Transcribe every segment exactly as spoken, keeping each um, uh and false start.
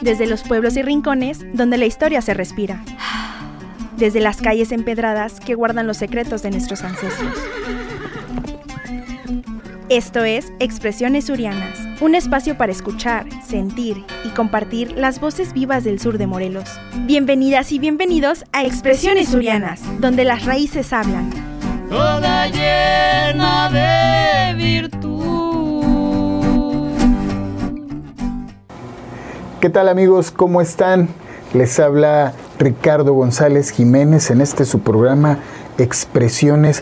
Desde los pueblos y rincones donde la historia se respira. Desde las calles empedradas que guardan los secretos de nuestros ancestros. Esto es Expresiones Surianas, un espacio para escuchar, sentir y compartir las voces vivas del sur de Morelos. Bienvenidas y bienvenidos a Expresiones Surianas, donde las raíces hablan. Toda llena de virtud. ¿Qué tal, amigos? ¿Cómo están? Les habla Ricardo González Jiménez en este su programa Expresiones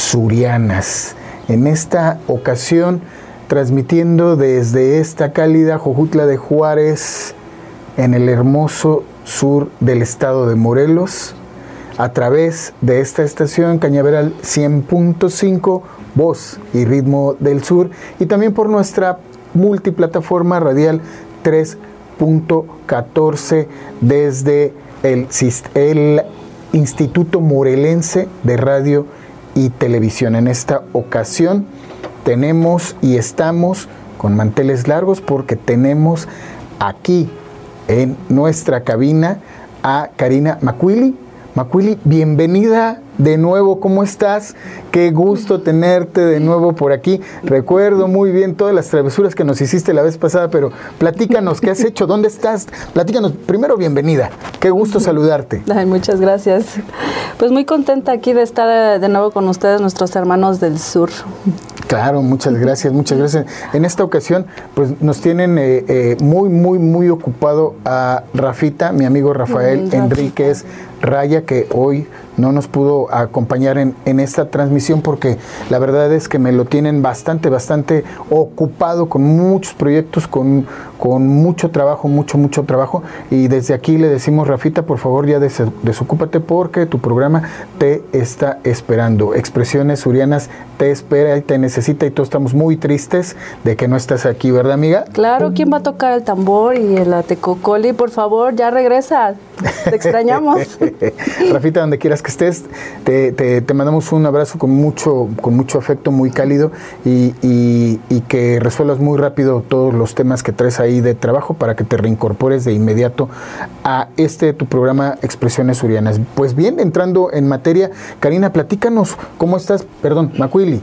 Surianas. En esta ocasión, transmitiendo desde esta cálida Jojutla de Juárez, en el hermoso sur del estado de Morelos, a través de esta estación Cañaveral cien punto cinco, voz y ritmo del sur, y también por nuestra multiplataforma radial tres punto catorce desde el, el Instituto Morelense de Radio y Televisión. En esta ocasión tenemos y estamos con manteles largos porque tenemos aquí en nuestra cabina a Karina Macuili. Macuili, bienvenida de nuevo, ¿cómo estás? Qué gusto tenerte de nuevo por aquí. Recuerdo muy bien todas las travesuras que nos hiciste la vez pasada, pero platícanos, ¿qué has hecho? ¿Dónde estás? Platícanos, primero, bienvenida. Qué gusto saludarte. Ay, muchas gracias. Pues muy contenta aquí de estar de nuevo con ustedes, nuestros hermanos del sur. Claro, muchas gracias, muchas gracias. En esta ocasión, pues nos tienen eh, eh, muy, muy, muy ocupado a Rafita, mi amigo Rafael mm, Enríquez Raya, que hoy no nos pudo acompañar en, en esta transmisión porque la verdad es que me lo tienen bastante, bastante ocupado con muchos proyectos, con, con mucho trabajo, mucho, mucho trabajo. Y desde aquí le decimos, Rafita, por favor, ya des, desocúpate porque tu programa te está esperando. Expresiones Surianas te espera y te necesita y todos estamos muy tristes de que no estás aquí, ¿verdad, amiga? Claro, ¿quién va a tocar el tambor y el atecocoli? Por favor, ya regresa, te extrañamos. Rafita, donde quieras que estés, te, te, te mandamos un abrazo con mucho, con mucho afecto, muy cálido y, y, y que resuelvas muy rápido todos los temas que traes ahí de trabajo para que te reincorpores de inmediato a este tu programa Expresiones Surianas. Pues bien, entrando en materia, Karina, platícanos, ¿cómo estás? Perdón, Macuili,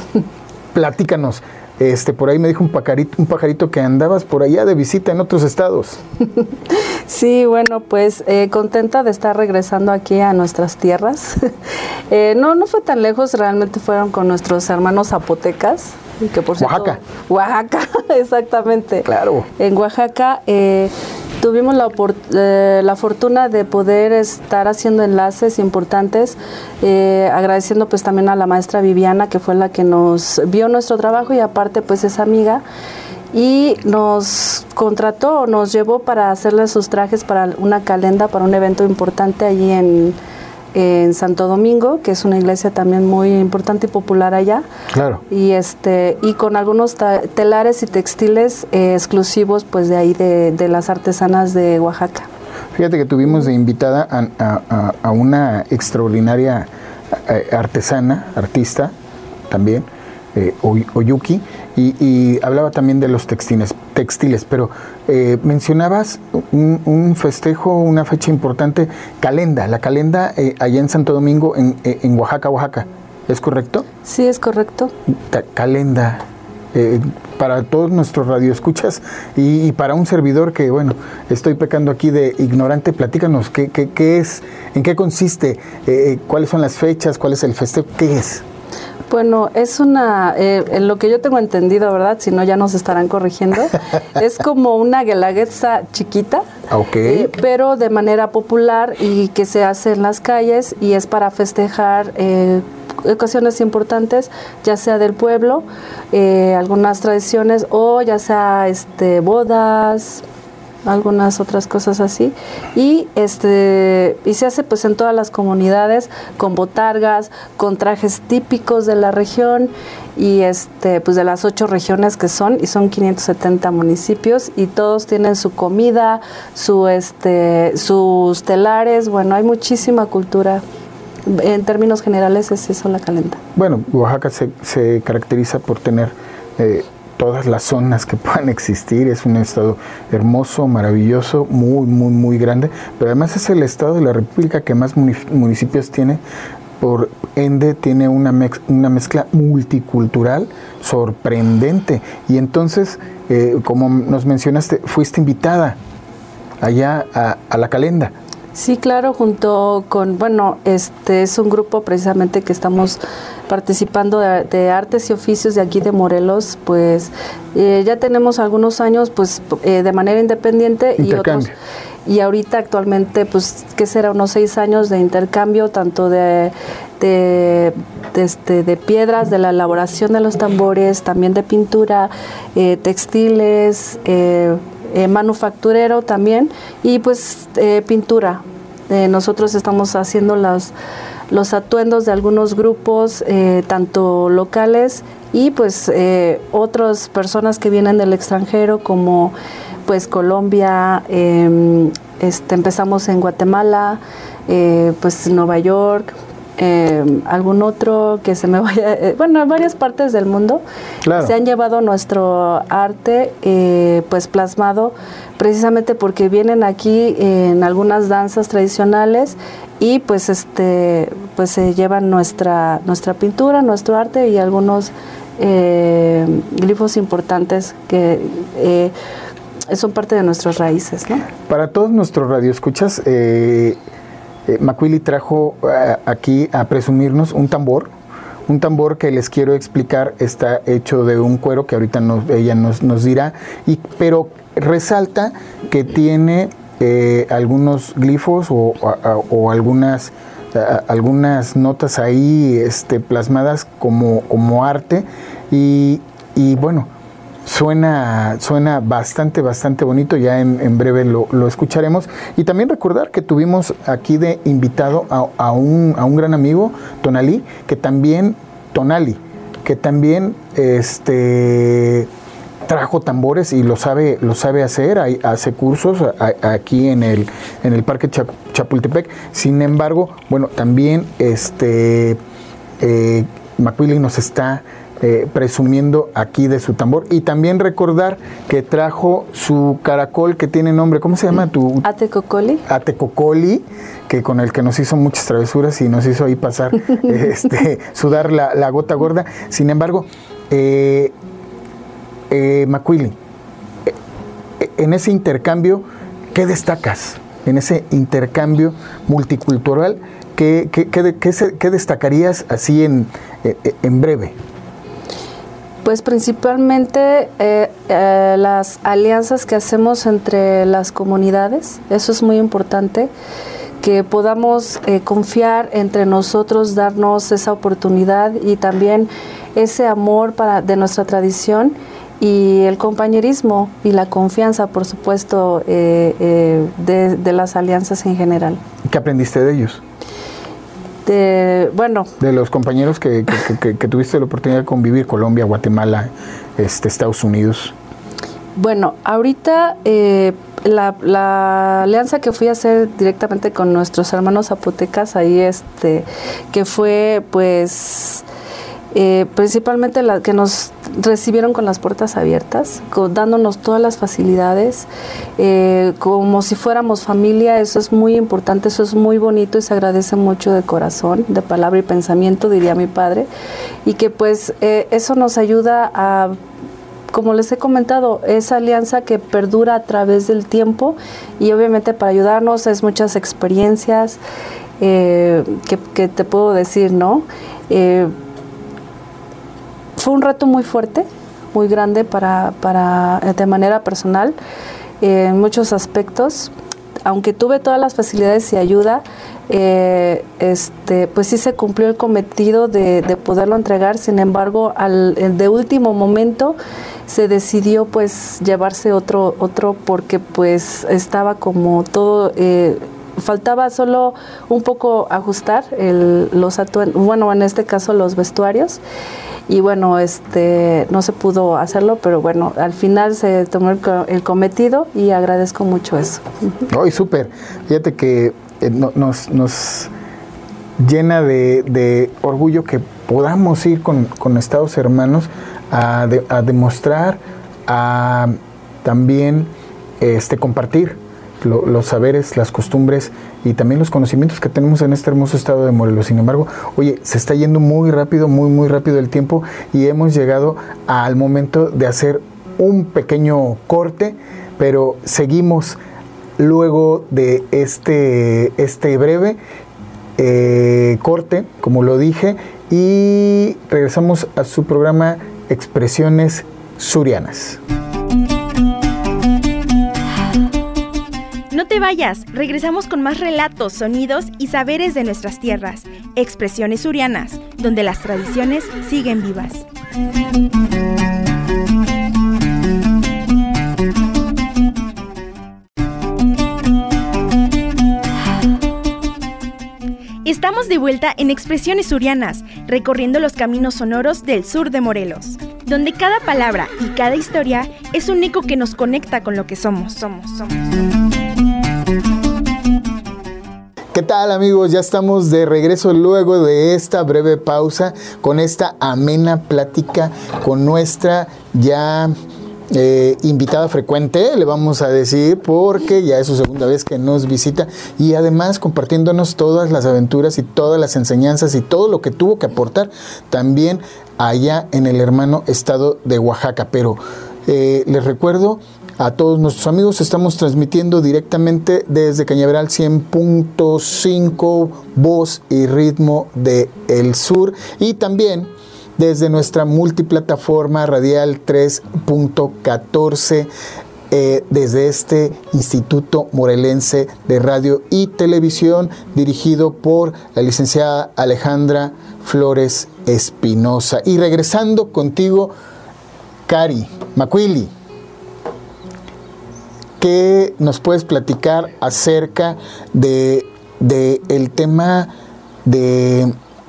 platícanos. Este, por ahí me dijo un pajarito, un pajarito que andabas por allá de visita en otros estados. Sí, bueno, pues eh, contenta de estar regresando aquí a nuestras tierras. eh, no, no fue tan lejos, realmente fueron con nuestros hermanos zapotecas. Que por cierto, Oaxaca. Oaxaca, exactamente. Claro. En Oaxaca eh, tuvimos la, eh, la fortuna de poder estar haciendo enlaces importantes, eh, agradeciendo pues también a la maestra Viviana, que fue la que nos vio nuestro trabajo y aparte pues es amiga, y nos contrató, nos llevó para hacerle sus trajes para una calenda, para un evento importante allí en, en Santo Domingo, que es una iglesia también muy importante y popular allá. Claro. Y este y con algunos telares y textiles eh, exclusivos pues de ahí de, de las artesanas de Oaxaca. Fíjate que tuvimos de invitada a, a, a una extraordinaria artesana, artista también, eh, Oyuki, y, y hablaba también de los textiles, textiles pero eh, mencionabas un, un festejo, una fecha importante, calenda, la calenda eh, allá en Santo Domingo, en, en Oaxaca, Oaxaca, ¿es correcto? Sí, es correcto. Ta- calenda, eh, para todos nuestros radioescuchas y, y para un servidor que, bueno, estoy pecando aquí de ignorante, platícanos, ¿qué, qué, qué es, en qué consiste, eh, cuáles son las fechas, cuál es el festejo, qué es? Bueno, es una, eh, en lo que yo tengo entendido, ¿verdad? Si no, ya nos estarán corrigiendo. Es como una guelaguetza chiquita, okay. eh, pero de manera popular y que se hace en las calles y es para festejar eh, ocasiones importantes, ya sea del pueblo, eh, algunas tradiciones o ya sea este, bodas, algunas otras cosas así, y este y se hace pues en todas las comunidades con botargas, con trajes típicos de la región y este pues de las ocho regiones que son, y son quinientos setenta municipios y todos tienen su comida, su este sus telares, bueno, hay muchísima cultura. En términos generales es eso la calenda. Bueno, Oaxaca se, se caracteriza por tener eh, todas las zonas que puedan existir. Es un estado hermoso, maravilloso, muy, muy, muy grande, pero además es el estado de la República que más municipios tiene. Por ende, tiene una, mez, una mezcla multicultural sorprendente. Y entonces, eh, como nos mencionaste, fuiste invitada allá a, a La Calenda. Sí, claro, junto con, bueno, este es un grupo precisamente que estamos participando de, de artes y oficios de aquí de Morelos, pues eh, ya tenemos algunos años pues eh, de manera independiente y otros, y ahorita actualmente pues que será unos seis años de intercambio tanto de, de, de, este, de piedras, de la elaboración de los tambores, también de pintura, eh, textiles, eh, Eh, manufacturero también y pues eh, pintura. Eh, nosotros estamos haciendo las, los atuendos de algunos grupos, eh, tanto locales y pues eh, otras personas que vienen del extranjero como pues Colombia, eh, este, empezamos en Guatemala, eh, pues Nueva York, Eh, algún otro que se me vaya, eh, bueno, en varias partes del mundo claro. Se han llevado nuestro arte eh, pues plasmado precisamente porque vienen aquí en algunas danzas tradicionales y pues este pues se llevan nuestra nuestra pintura, nuestro arte y algunos eh, glifos importantes que eh, son parte de nuestras raíces, ¿no? Para todos nuestros radioescuchas, eh, Eh, Macuili trajo uh, aquí a presumirnos un tambor, un tambor que les quiero explicar está hecho de un cuero que ahorita nos, ella nos, nos dirá, y, pero resalta que tiene eh, algunos glifos o, o, o algunas, uh, algunas notas ahí este, plasmadas como, como arte y, y bueno, Suena, suena bastante, bastante bonito, ya en, en breve lo, lo escucharemos. Y también recordar que tuvimos aquí de invitado a, a, un, a un gran amigo, Tonali, que también, Tonali, que también este, trajo tambores y lo sabe, lo sabe hacer, hay, hace cursos a, a, aquí en el, en el Parque Chap, Chapultepec. Sin embargo, bueno, también este, eh, Macuili nos está Eh, presumiendo aquí de su tambor y también recordar que trajo su caracol que tiene nombre, ¿cómo se llama tu? Atecocoli. Atecocoli, que con el que nos hizo muchas travesuras y nos hizo ahí pasar, este, sudar la, la gota gorda. Sin embargo, eh, eh, Macuili, eh, en ese intercambio, ¿qué destacas? En ese intercambio multicultural, ¿qué, qué, qué, qué, qué destacarías así en, eh, en breve? Pues principalmente eh, eh, las alianzas que hacemos entre las comunidades, eso es muy importante, que podamos eh, confiar entre nosotros, darnos esa oportunidad y también ese amor para, de nuestra tradición y el compañerismo y la confianza, por supuesto, eh, eh, de, de las alianzas en general. ¿Qué aprendiste de ellos? De, bueno, de los compañeros que, que, que, que tuviste la oportunidad de convivir, Colombia, Guatemala, este, Estados Unidos. Bueno, ahorita eh, la, la alianza que fui a hacer directamente con nuestros hermanos zapotecas, ahí este, que fue pues eh, principalmente la que nos recibieron con las puertas abiertas, con, dándonos todas las facilidades, eh, como si fuéramos familia. Eso es muy importante, eso es muy bonito y se agradece mucho de corazón, de palabra y pensamiento, diría mi padre, y que pues eh, eso nos ayuda a, como les he comentado, esa alianza que perdura a través del tiempo y obviamente para ayudarnos es muchas experiencias eh, que, que te puedo decir, ¿no? Eh, Fue un reto muy fuerte, muy grande para, para de manera personal, eh, en muchos aspectos. Aunque tuve todas las facilidades y ayuda, eh, este, pues sí se cumplió el cometido de, de poderlo entregar. Sin embargo, al de último momento se decidió pues llevarse otro, otro porque pues estaba como todo. Eh, Faltaba solo un poco ajustar el, los atuendos, bueno, en este caso los vestuarios. Y bueno, este no se pudo hacerlo, pero bueno, al final se tomó el, el cometido y agradezco mucho eso. ¡Ay, súper! Fíjate que eh, no, nos, nos llena de, de orgullo que podamos ir con, con estados hermanos a, de, a demostrar, a también este, compartir lo, los saberes, las costumbres y también los conocimientos que tenemos en este hermoso estado de Morelos. Sin embargo, oye, se está yendo muy rápido, muy, muy rápido el tiempo y hemos llegado al momento de hacer un pequeño corte, pero seguimos luego de este, este breve eh, corte, como lo dije, y regresamos a su programa Expresiones Surianas. No te vayas, regresamos con más relatos, sonidos y saberes de nuestras tierras, Expresiones Surianas, donde las tradiciones siguen vivas. Estamos de vuelta en Expresiones Surianas, recorriendo los caminos sonoros del sur de Morelos, donde cada palabra y cada historia es un eco que nos conecta con lo que somos, somos, somos. ¿Qué tal, amigos? Ya estamos de regreso luego de esta breve pausa con esta amena plática con nuestra ya eh, invitada frecuente, le vamos a decir, porque ya es su segunda vez que nos visita y además compartiéndonos todas las aventuras y todas las enseñanzas y todo lo que tuvo que aportar también allá en el hermano estado de Oaxaca. Pero eh, les recuerdo a todos nuestros amigos, estamos transmitiendo directamente desde Cañaveral cien punto cinco, voz y ritmo de El Sur, y también desde nuestra multiplataforma radial tres punto catorce, eh, desde este Instituto Morelense de Radio y Televisión, dirigido por la licenciada Alejandra Flores Espinosa. Y regresando contigo, Cari Macuili, ¿qué nos puedes platicar acerca de, de el tema de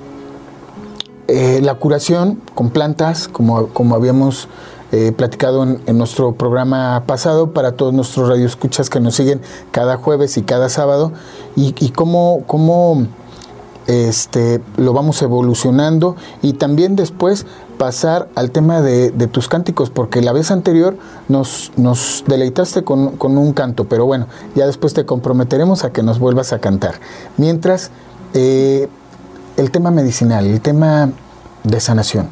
eh, la curación con plantas, como, como habíamos eh, platicado en, en nuestro programa pasado, para todos nuestros radioescuchas que nos siguen cada jueves y cada sábado, y, y cómo, cómo este, lo vamos evolucionando, y también después pasar al tema de, de tus cánticos, porque la vez anterior nos, nos deleitaste con, con un canto, pero bueno, ya después te comprometeremos a que nos vuelvas a cantar. Mientras, eh, el tema medicinal, el tema de sanación.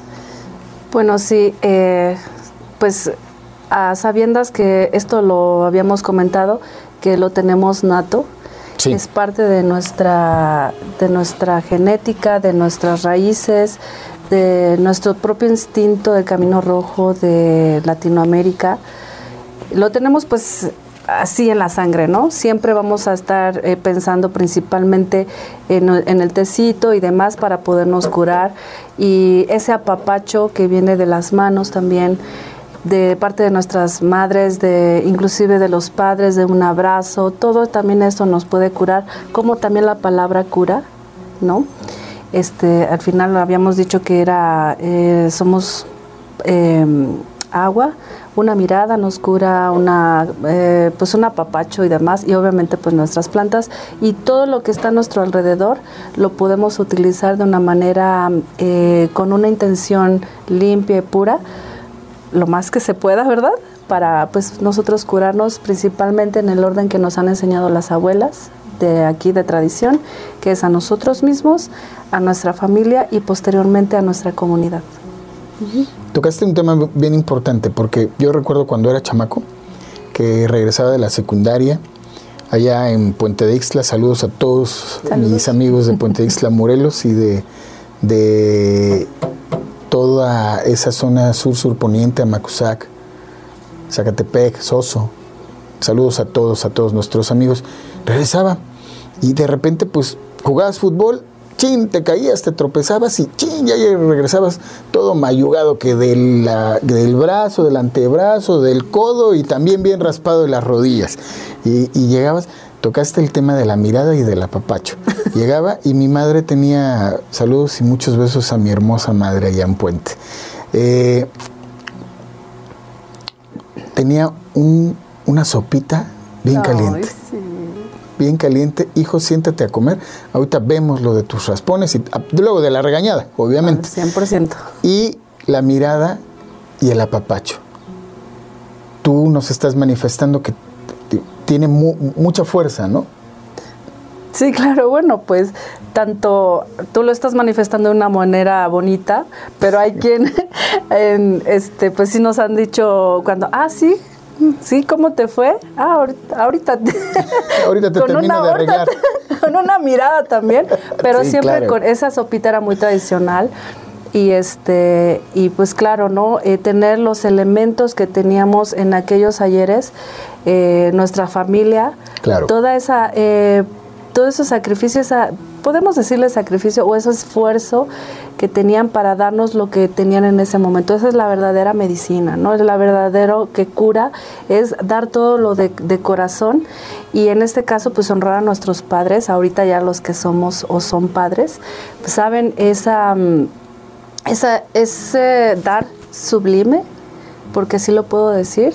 Bueno, sí, eh, pues a sabiendas que esto lo habíamos comentado, que lo tenemos nato, sí. Es parte de nuestra, de nuestra genética, de nuestras raíces, de nuestro propio instinto del Camino Rojo de Latinoamérica. Lo tenemos pues así en la sangre, ¿no? Siempre vamos a estar eh, pensando principalmente en, en el tecito y demás para podernos curar, y ese apapacho que viene de las manos también, de parte de nuestras madres, de inclusive de los padres, de un abrazo, todo también esto nos puede curar, como también la palabra cura, ¿no? Este, al final habíamos dicho que era, eh, somos eh, agua, una mirada nos cura, una, eh, pues un apapacho y demás, y obviamente pues nuestras plantas y todo lo que está a nuestro alrededor lo podemos utilizar de una manera, eh, con una intención limpia y pura, lo más que se pueda, ¿verdad? Para pues nosotros curarnos principalmente en el orden que nos han enseñado las abuelas de aquí de tradición, que es a nosotros mismos, a nuestra familia y posteriormente a nuestra comunidad. Uh-huh. Tocaste un tema bien importante, porque yo recuerdo cuando era chamaco, que regresaba de la secundaria, allá en Puente de Ixtla, saludos a todos saludos. mis amigos de Puente de Ixtla, Morelos, y de, de toda esa zona sur-surponiente, Amacuzac, Zacatepec, Soso. Saludos a todos, a todos nuestros amigos. Regresaba y de repente pues jugabas fútbol, chin, te caías, te tropezabas y chin, ya regresabas todo mayugado, que de la, del brazo, del antebrazo, del codo, y también bien raspado de las rodillas. Y, y llegabas, tocaste el tema de la mirada y del apapacho. Llegaba y mi madre tenía, saludos y muchos besos a mi hermosa madre allá en Puente. Eh, tenía un, una sopita bien Ay, caliente. Sí. Bien caliente, hijo, siéntate a comer. Ahorita vemos lo de tus raspones y luego de la regañada, obviamente. cien por ciento. Y la mirada y el apapacho. Tú nos estás manifestando que t- tiene mu- mucha fuerza, ¿no? Sí, claro, bueno, pues tanto tú lo estás manifestando de una manera bonita, pero hay quien, en, este, pues sí nos han dicho cuando, ah, sí, sí, ¿cómo te fue? Ah, ahorita, ahorita te, ahorita te con termino una, de arreglar. ahorita, con una mirada también, pero Sí, siempre claro. con esa sopita era muy tradicional. Y este y pues claro, ¿no? Eh, tener los elementos que teníamos en aquellos ayeres, eh, nuestra familia, Claro. toda esa, eh, todo ese sacrificio, esa, podemos decirle sacrificio o ese esfuerzo que tenían para darnos lo que tenían en ese momento. Esa es la verdadera medicina, ¿no? Es la verdadero que cura, es dar todo lo de, de corazón y en este caso pues honrar a nuestros padres, ahorita ya los que somos o son padres, pues saben esa... Esa, ese dar sublime, porque así lo puedo decir,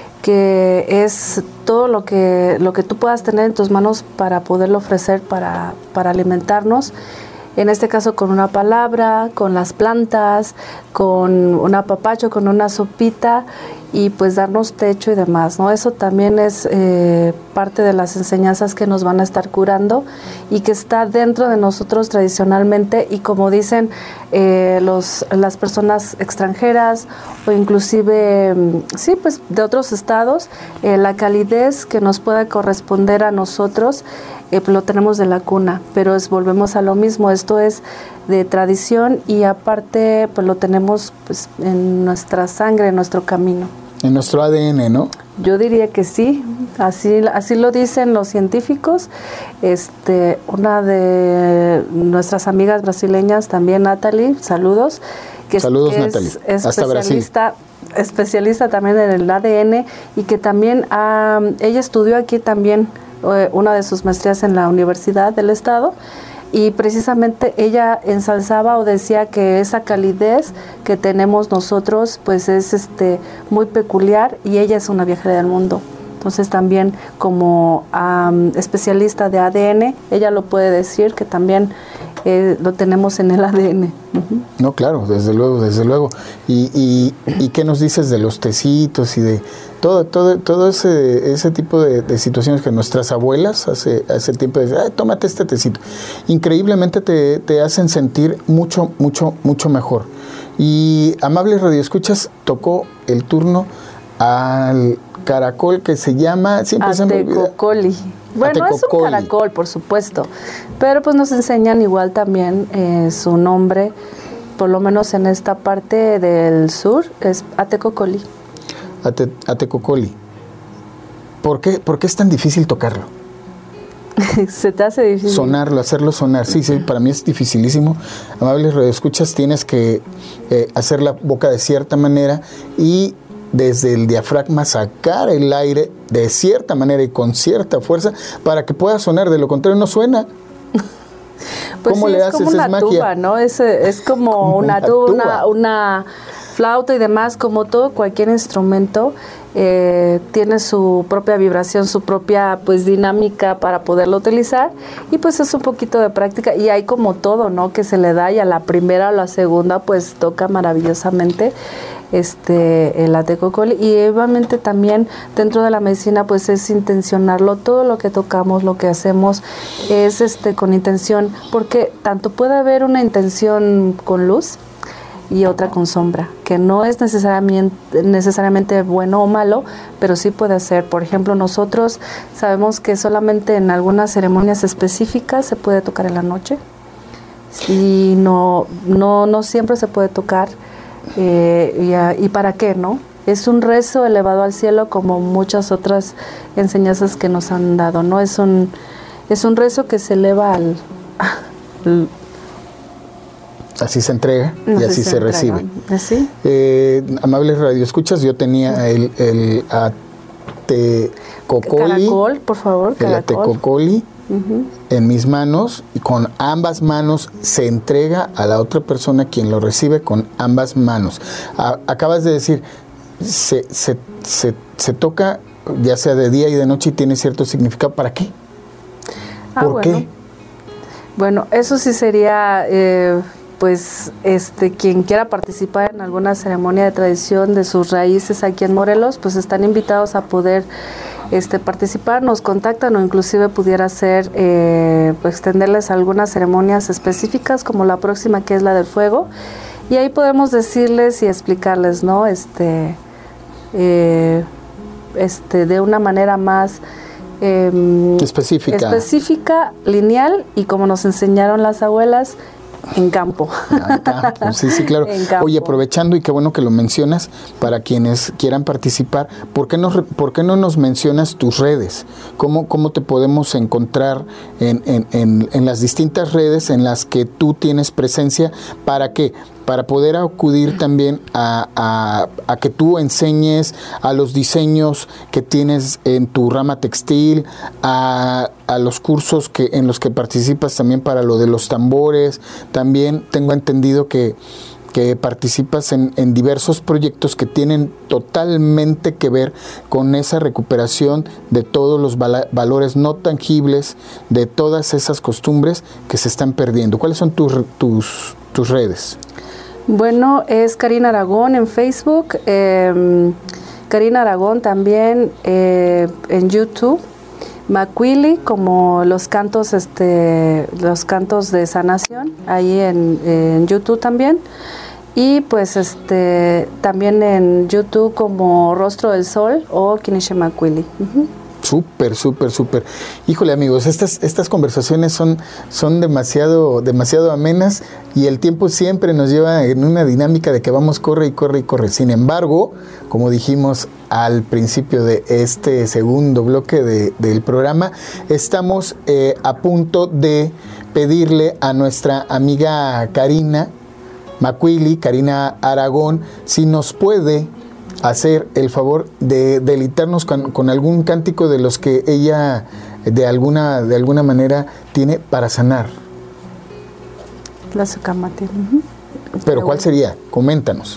que es todo lo que, lo que tú puedas tener en tus manos para poderlo ofrecer, para, para alimentarnos, en este caso con una palabra, con las plantas, con un apapacho, con una sopita y pues darnos techo y demás, ¿no? Eso también es eh, parte de las enseñanzas que nos van a estar curando y que está dentro de nosotros tradicionalmente y como dicen eh, los, las personas extranjeras o inclusive, sí, pues de otros estados, eh, la calidez que nos pueda corresponder a nosotros eh, lo tenemos de la cuna, pero es, volvemos a lo mismo, esto es de tradición y aparte pues lo tenemos pues en nuestra sangre, en nuestro camino. En nuestro A D N, ¿no? Yo diría que sí, así, así lo dicen los científicos. Este, una de nuestras amigas brasileñas también, Natalie, saludos. Que Saludos, es, que Natalie. es Hasta especialista, especialista también en el A D N y que también um, ella estudió aquí también eh, una de sus maestrías en la Universidad del Estado. Y precisamente ella ensalzaba o decía que esa calidez que tenemos nosotros pues es este muy peculiar y ella es una viajera del mundo. Entonces también como um, especialista de A D N, ella lo puede decir que también eh, lo tenemos en el A D N. Uh-huh. No, claro, desde luego, desde luego. Y, y, y qué nos dices de los tecitos y de todo, todo, todo ese, ese tipo de, de situaciones que nuestras abuelas hace, hace tiempo decían, ay, tómate este tecito. Increíblemente te, te hacen sentir mucho, mucho, mucho mejor. Y amables radioescuchas, tocó el turno al caracol que se llama, siempre se me olvida. Atecocoli. Bueno, es un caracol, por supuesto, pero pues nos enseñan igual también eh, su nombre, por lo menos en esta parte del sur, es Atecocoli. Ate, Atecocoli. ¿Por qué, ¿Por qué es tan difícil tocarlo? Se te hace difícil. Sonarlo, hacerlo sonar. Sí, sí, para mí es dificilísimo. Amables radioescuchas, tienes que eh, hacer la boca de cierta manera y desde el diafragma sacar el aire de cierta manera y con cierta fuerza para que pueda sonar, de lo contrario no suena. Pues ¿Cómo sí, le es haces? como una Es magia. tuba, ¿no? Es, es como, como una, una tuba, una, una flauta y demás, como todo, cualquier instrumento eh, tiene su propia vibración, su propia pues dinámica para poderlo utilizar y pues es un poquito de práctica y hay como todo, ¿no? Que se le da y a la primera o la segunda pues toca maravillosamente este el Atecocoli y obviamente también dentro de la medicina pues es intencionarlo, todo lo que tocamos, lo que hacemos es este con intención, porque tanto puede haber una intención con luz y otra con sombra, que no es necesariamente, necesariamente bueno o malo, pero sí puede ser. Por ejemplo, nosotros sabemos que solamente en algunas ceremonias específicas se puede tocar en la noche y no, no, no siempre se puede tocar. Eh, y, y para qué, ¿no? Es un rezo elevado al cielo como muchas otras enseñanzas que nos han dado, ¿no? Es un, es un rezo que se eleva al... al así se entrega y no así se, se recibe. ¿Así? Eh, amables radioescuchas, yo tenía el, el Atecocoli. Caracol, por favor, el Atecocoli uh-huh. en mis manos y con ambas manos se entrega a la otra persona quien lo recibe con ambas manos. A, acabas de decir, se, se, se, se toca ya sea de día y de noche y tiene cierto significado. ¿Para qué? Ah, ¿Por bueno. qué? Bueno, eso sí sería... Eh, pues este quien quiera participar en alguna ceremonia de tradición de sus raíces aquí en Morelos, pues están invitados a poder este, participar, nos contactan o inclusive pudiera ser eh, pues, extenderles algunas ceremonias específicas como la próxima que es la del fuego, y ahí podemos decirles y explicarles, ¿no? Este, eh, este, de una manera más eh, específica. específica, lineal y como nos enseñaron las abuelas, en campo. En campo, sí, sí, claro. Oye, aprovechando y qué bueno que lo mencionas, para quienes quieran participar, ¿por qué no, por qué no nos mencionas tus redes? ¿Cómo, cómo te podemos encontrar en, en, en, en las distintas redes en las que tú tienes presencia? ¿Para qué? Para poder acudir también a, a, a que tú enseñes a los diseños que tienes en tu rama textil, a, a los cursos que en los que participas también para lo de los tambores. También tengo entendido que, que participas en, en diversos proyectos que tienen totalmente que ver con esa recuperación de todos los val- valores no tangibles, de todas esas costumbres que se están perdiendo. ¿Cuáles son tus, tus, tus redes? Bueno, es Karina Aragón en Facebook, eh, Karina Aragón también eh, en YouTube, Macuili como los cantos, este, los cantos de sanación, ahí en, en YouTube también, y pues este también en YouTube como Rostro del Sol o Kinishe Macuili. Uh-huh. Súper, súper, súper. Híjole, amigos, estas, estas conversaciones son, son demasiado, demasiado amenas y el tiempo siempre nos lleva en una dinámica de que vamos, corre y corre y corre. Sin embargo, como dijimos al principio de este segundo bloque de, del programa, estamos eh, a punto de pedirle a nuestra amiga Karina Macuili, Karina Aragón, si nos puede hacer el favor de deleitarnos con, con algún cántico de los que ella de alguna de alguna manera tiene para sanar. La Sukamati. Uh-huh. Pero ¿cuál sería? Coméntanos.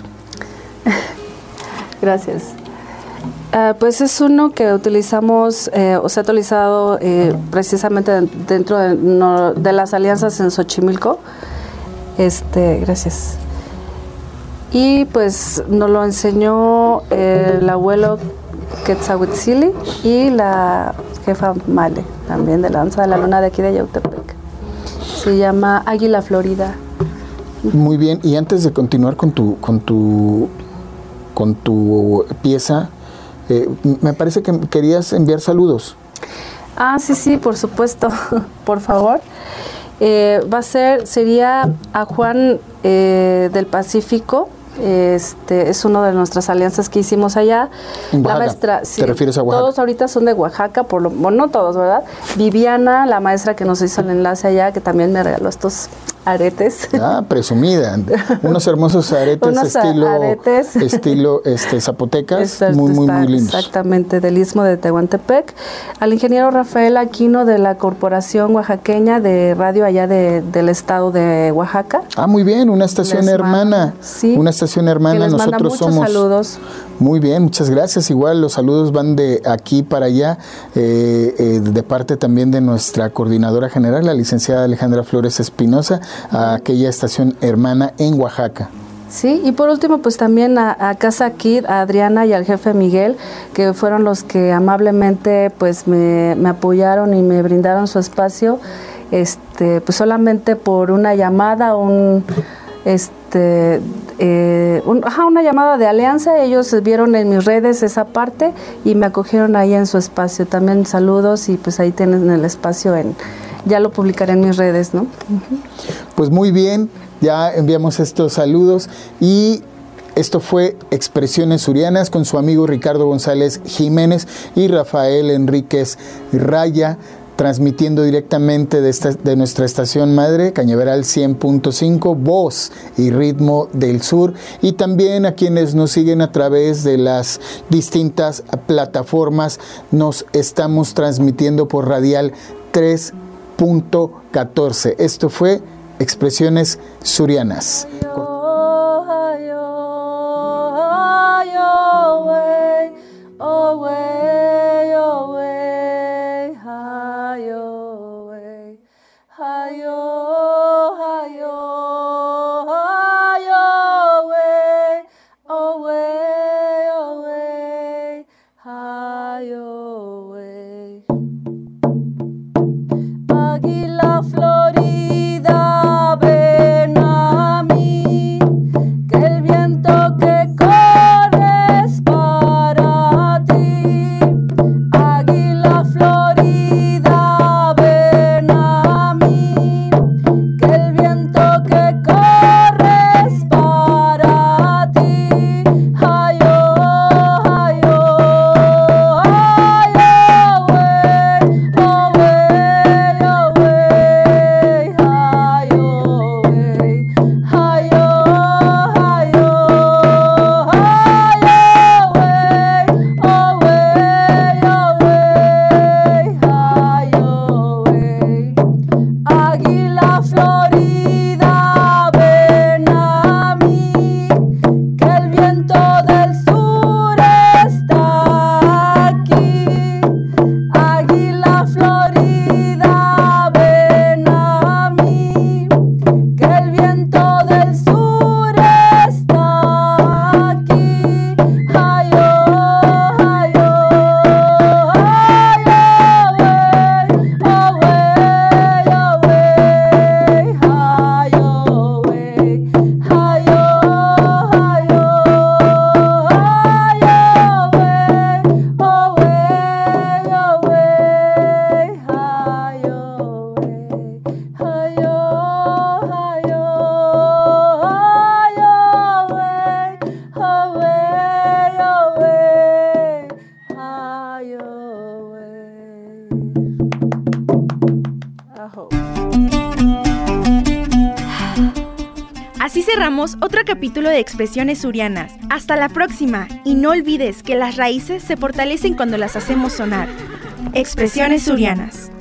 Gracias. Uh, pues es uno que utilizamos, eh, o se ha utilizado eh, precisamente dentro de, no, de las alianzas en Xochimilco. Este, gracias. Y pues nos lo enseñó el abuelo Quetzalhuitzili y la jefa Male, también de la danza de la luna de aquí de Yautepec. Se llama Águila Florida. Muy bien, y antes de continuar con tu con tu con tu pieza, eh, me parece que querías enviar saludos. Ah, sí, sí, por supuesto, por favor. Eh, va a ser, sería a Juan eh, del Pacífico. Este es uno de nuestras alianzas que hicimos allá. En Oaxaca. La maestra, sí, ¿te refieres a Oaxaca? Todos ahorita son de Oaxaca, por lo, bueno, no todos, ¿verdad? Viviana, la maestra que nos hizo el enlace allá, que también me regaló estos aretes. Ah, presumida. Unos hermosos aretes Unos estilo aretes. estilo este zapotecas, Exacto, muy muy está, muy lindos. Exactamente, del Istmo de Tehuantepec. Al ingeniero Rafael Aquino de la Corporación Oaxaqueña de Radio allá de, del estado de Oaxaca. Ah, muy bien, una estación Les hermana. manda, sí, una estación hermana. que les manda Nosotros muchos somos. Saludos. Muy bien, muchas gracias. Igual los saludos van de aquí para allá, eh, eh, de parte también de nuestra coordinadora general, la licenciada Alejandra Flores Espinosa, a aquella estación hermana en Oaxaca. Sí, y por último, pues también a, a Casa Kid, a Adriana y al jefe Miguel, que fueron los que amablemente pues me, me apoyaron y me brindaron su espacio, este, pues solamente por una llamada, un este eh, un, ajá, una llamada de alianza. Ellos vieron en mis redes esa parte y me acogieron ahí en su espacio. También saludos y pues ahí tienen el espacio, en ya lo publicaré en mis redes, ¿no? Uh-huh. Pues muy bien, ya enviamos estos saludos y esto fue Expresiones Surianas con su amigo Ricardo González Jiménez y Rafael Enríquez Raya, transmitiendo directamente de, esta, de nuestra estación madre, Cañaveral cien punto cinco, Voz y Ritmo del Sur, y también a quienes nos siguen a través de las distintas plataformas. Nos estamos transmitiendo por Radial tres punto catorce. Esto fue Expresiones Surianas. Hayo, hayo. hayo, wey. Águila florida, ven a mí, que el viento que corre es para ti. Águila florida, ven a mí, que el viento que corre es para ti. Hayo, hayo, hayo, wey, oh wey, oh wey, hayo, wey, hayo, hayo, hayo, wey, oh wey, oh wey, hayo, wey. Águila florida, ven a mí, que el viento del sur está aquí. Águila florida, ven a mí, que el viento del sur está aquí. Hayo, hayo, hayo, wey, oh wey, oh wey, hayo, wey, hayo, hayo, hayo, wey, oh wey, oh wey, hayo, wey, hayo, hayo, hayo, wey, oh wey, oh wey, hayo, wey. Ajo. Así cerramos otro capítulo de Expresiones Surianas. Hasta la próxima y no olvides que las raíces se fortalecen cuando las hacemos sonar. Expresiones Surianas.